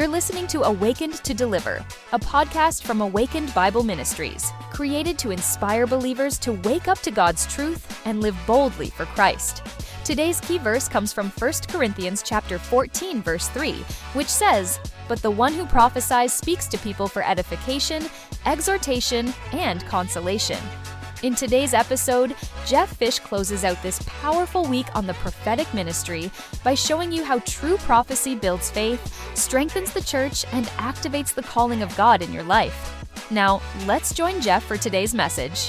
You're listening to Awakened to Deliver, a podcast from Awakened Bible Ministries, created to inspire believers to wake up to God's truth and live boldly for Christ. Today's key verse comes from 1 Corinthians chapter 14, verse 3, which says, "But the one who prophesies speaks to people for edification, exhortation, and consolation." In today's episode, Jeff Fish closes out this powerful week on the prophetic ministry by showing you how true prophecy builds faith, strengthens the church, and activates the calling of God in your life. Now, let's join Jeff for today's message.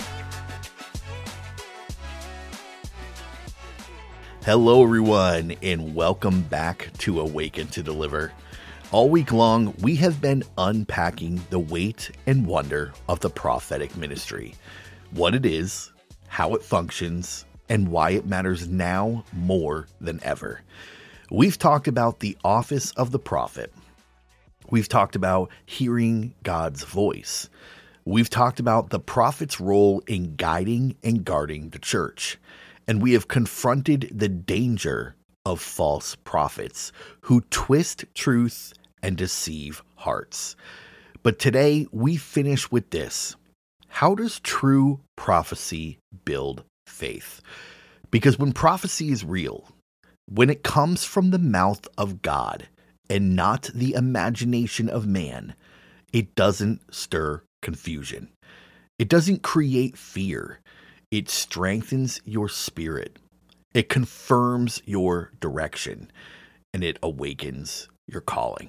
Hello, everyone, and welcome back to Awaken to Deliver. All week long, we have been unpacking the weight and wonder of the prophetic ministry. What it is, how it functions, and why it matters now more than ever. We've talked about the office of the prophet. We've talked about hearing God's voice. We've talked about the prophet's role in guiding and guarding the church. And we have confronted the danger of false prophets who twist truth and deceive hearts. But today we finish with this. How does true prophecy build faith? Because when prophecy is real, when it comes from the mouth of God and not the imagination of man, it doesn't stir confusion. It doesn't create fear. It strengthens your spirit. It confirms your direction, and it awakens your calling.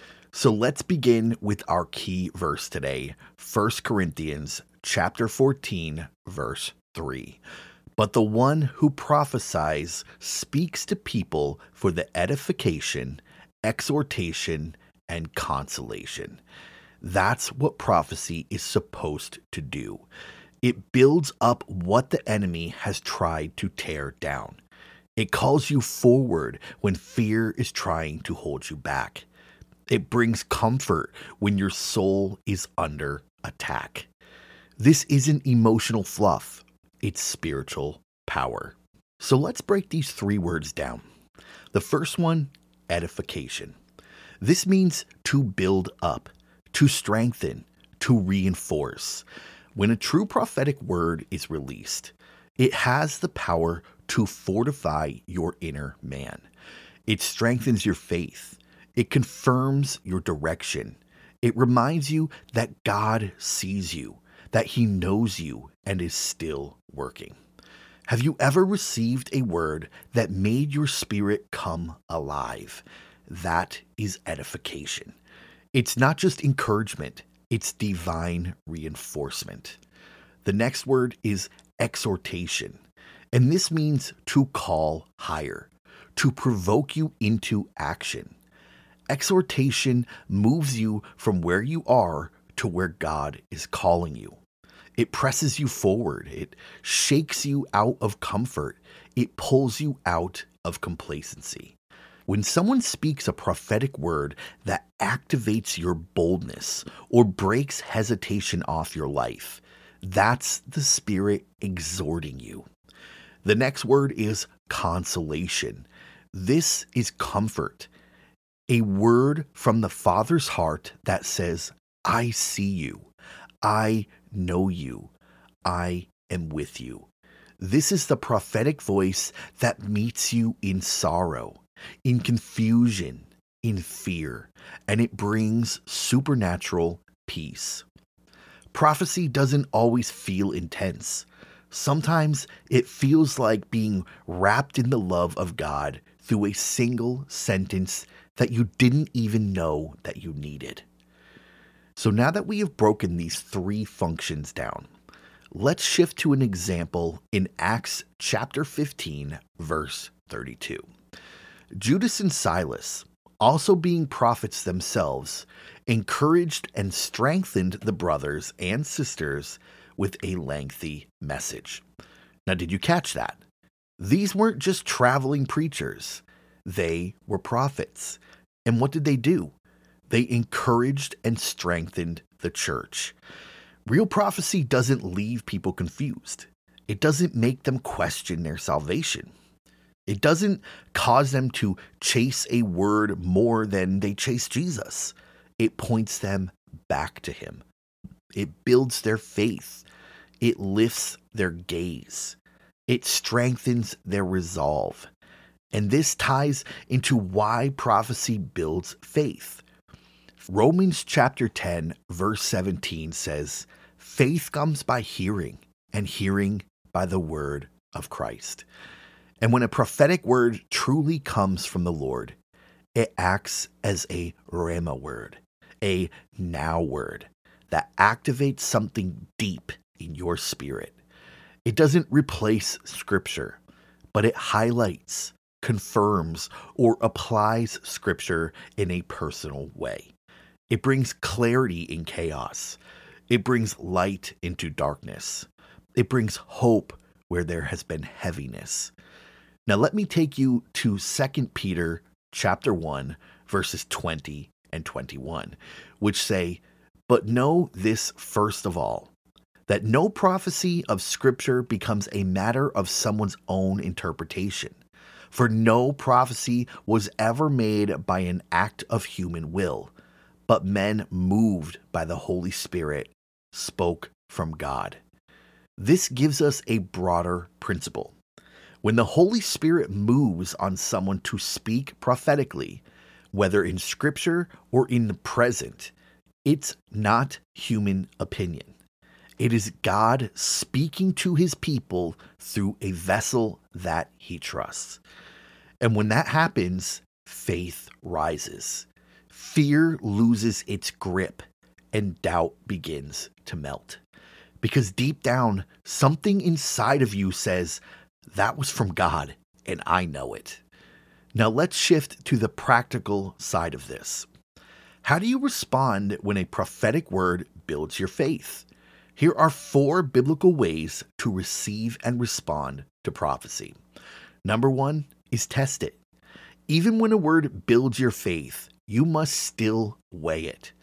So let's begin with our key verse today, 1 Corinthians chapter 14, verse 3. "But the one who prophesies speaks to people for the edification, exhortation, and consolation." That's what prophecy is supposed to do. It builds up what the enemy has tried to tear down. It calls you forward when fear is trying to hold you back. It brings comfort when your soul is under attack. This isn't emotional fluff. It's spiritual power. So let's break these three words down. The first one, edification. This means to build up, to strengthen, to reinforce. When a true prophetic word is released, it has the power to fortify your inner man. It strengthens your faith. It confirms your direction. It reminds you that God sees you, that He knows you, and is still working. Have you ever received a word that made your spirit come alive? That is edification. It's not just encouragement. It's divine reinforcement. The next word is exhortation, and this means to call higher, to provoke you into action. Exhortation moves you from where you are to where God is calling you. It presses you forward. It shakes you out of comfort. It pulls you out of complacency. When someone speaks a prophetic word that activates your boldness or breaks hesitation off your life, that's the Spirit exhorting you. The next word is consolation. This is comfort. A word from the Father's heart that says, "I see you. I know you. I am with you." This is the prophetic voice that meets you in sorrow, in confusion, in fear, and it brings supernatural peace. Prophecy doesn't always feel intense. Sometimes it feels like being wrapped in the love of God through a single sentence that you didn't even know that you needed. So now that we have broken these three functions down, let's shift to an example in Acts chapter 15, verse 32. Judas and Silas, also being prophets themselves, encouraged and strengthened the brothers and sisters with a lengthy message. Now, did you catch that? These weren't just traveling preachers. They were prophets. And what did they do? They encouraged and strengthened the church. Real prophecy doesn't leave people confused. It doesn't make them question their salvation. It doesn't cause them to chase a word more than they chase Jesus. It points them back to him. It builds their faith. It lifts their gaze. It strengthens their resolve. And this ties into why prophecy builds faith. Romans chapter 10, verse 17 says, "Faith comes by hearing, and hearing by the word of Christ." And when a prophetic word truly comes from the Lord, it acts as a rhema word, a now word that activates something deep in your spirit. It doesn't replace Scripture, but it highlights, confirms, or applies Scripture in a personal way. It brings clarity in chaos. It brings light into darkness. It brings hope where there has been heaviness. Now let me take you to 2 Peter chapter 1, verses 20 and 21, which say, "But know this first of all, that no prophecy of Scripture becomes a matter of someone's own interpretation. For no prophecy was ever made by an act of human will, but men moved by the Holy Spirit spoke from God." This gives us a broader principle. When the Holy Spirit moves on someone to speak prophetically, whether in Scripture or in the present, it's not human opinion. It is God speaking to his people through a vessel that he trusts. And when that happens, faith rises. Fear loses its grip and doubt begins to melt. Because deep down, something inside of you says, that was from God, and I know it. Now let's shift to the practical side of this. How do you respond when a prophetic word builds your faith? Here are 4 biblical ways to receive and respond to prophecy. Number 1 is test it. Even when a word builds your faith, you must still weigh it.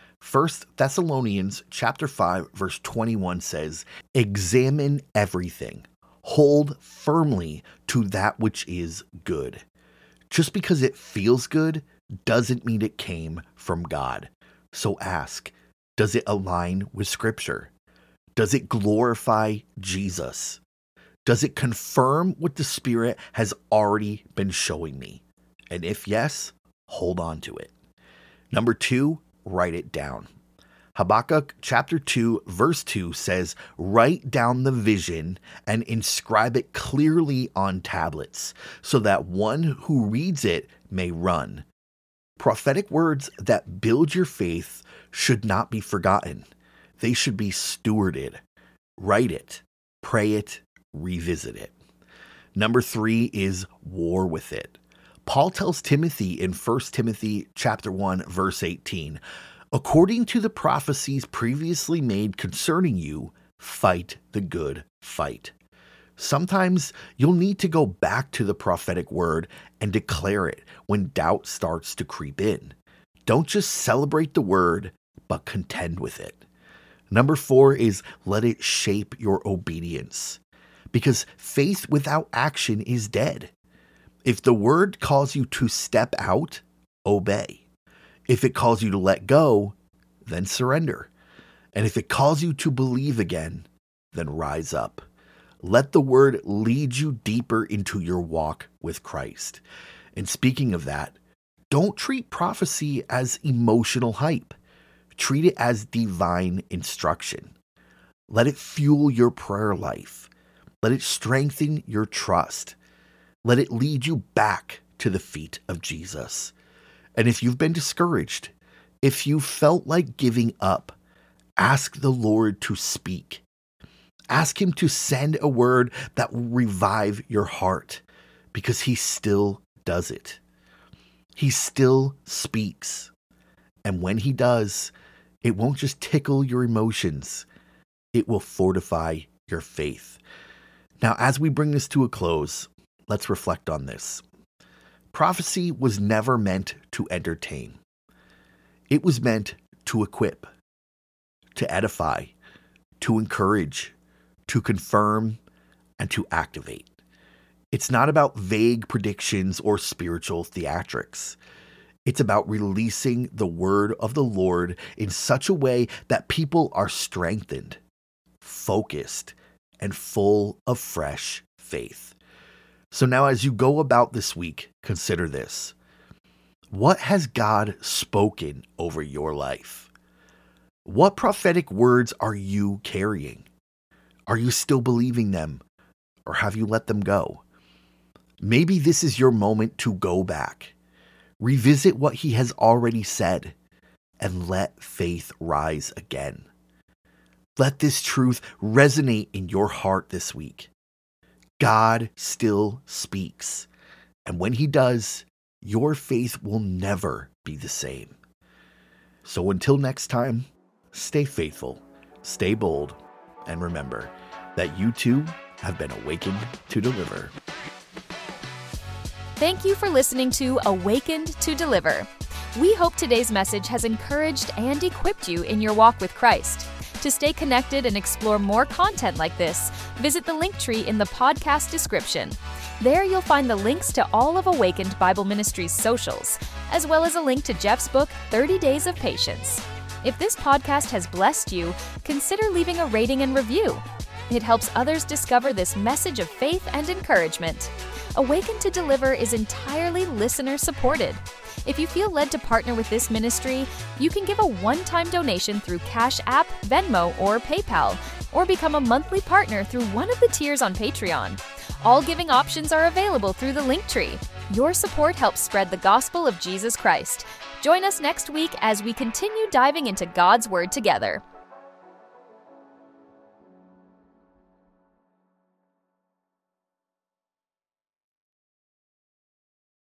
1 Thessalonians chapter 5, verse 21 says, "Examine everything. Hold firmly to that which is good." Just because it feels good doesn't mean it came from God. So ask, does it align with Scripture? Does it glorify Jesus? Does it confirm what the Spirit has already been showing me? And if yes, hold on to it. Number 2, write it down. Habakkuk chapter 2 verse 2 says, "Write down the vision and inscribe it clearly on tablets, so that one who reads it may run." Prophetic words that build your faith should not be forgotten. They should be stewarded. Write it, pray it, revisit it. Number 3 is war with it. Paul tells Timothy in 1 Timothy chapter 1 verse 18, "According to the prophecies previously made concerning you, fight the good fight." Sometimes you'll need to go back to the prophetic word and declare it when doubt starts to creep in. Don't just celebrate the word, but contend with it. Number 4 is let it shape your obedience, because faith without action is dead. If the word calls you to step out, obey. If it calls you to let go, then surrender. And if it calls you to believe again, then rise up. Let the word lead you deeper into your walk with Christ. And speaking of that, don't treat prophecy as emotional hype. Treat it as divine instruction. Let it fuel your prayer life. Let it strengthen your trust. Let it lead you back to the feet of Jesus. And if you've been discouraged, if you felt like giving up, ask the Lord to speak. Ask him to send a word that will revive your heart, because he still does it. He still speaks. And when he does, it won't just tickle your emotions. It will fortify your faith. Now, as we bring this to a close, let's reflect on this. Prophecy was never meant to entertain. It was meant to equip, to edify, to encourage, to confirm, and to activate. It's not about vague predictions or spiritual theatrics. It's about releasing the word of the Lord in such a way that people are strengthened, focused, and full of fresh faith. So now as you go about this week, consider this. What has God spoken over your life? What prophetic words are you carrying? Are you still believing them, or have you let them go? Maybe this is your moment to go back, revisit what he has already said, and let faith rise again. Let this truth resonate in your heart this week. God still speaks, and when he does, your faith will never be the same. So until next time, stay faithful, stay bold, and remember that you too have been awakened to deliver. Thank you for listening to Awakened to Deliver. We hope today's message has encouraged and equipped you in your walk with Christ. To stay connected and explore more content like this, visit the Linktree in the podcast description. There you'll find the links to all of Awakened Bible Ministries' socials, as well as a link to Jeff's book, 30 Days of Patience. If this podcast has blessed you, consider leaving a rating and review. It helps others discover this message of faith and encouragement. Awaken to Deliver is entirely listener-supported. If you feel led to partner with this ministry, you can give a one-time donation through Cash App, Venmo, or PayPal, or become a monthly partner through one of the tiers on Patreon. All giving options are available through the Linktree. Your support helps spread the gospel of Jesus Christ. Join us next week as we continue diving into God's Word together.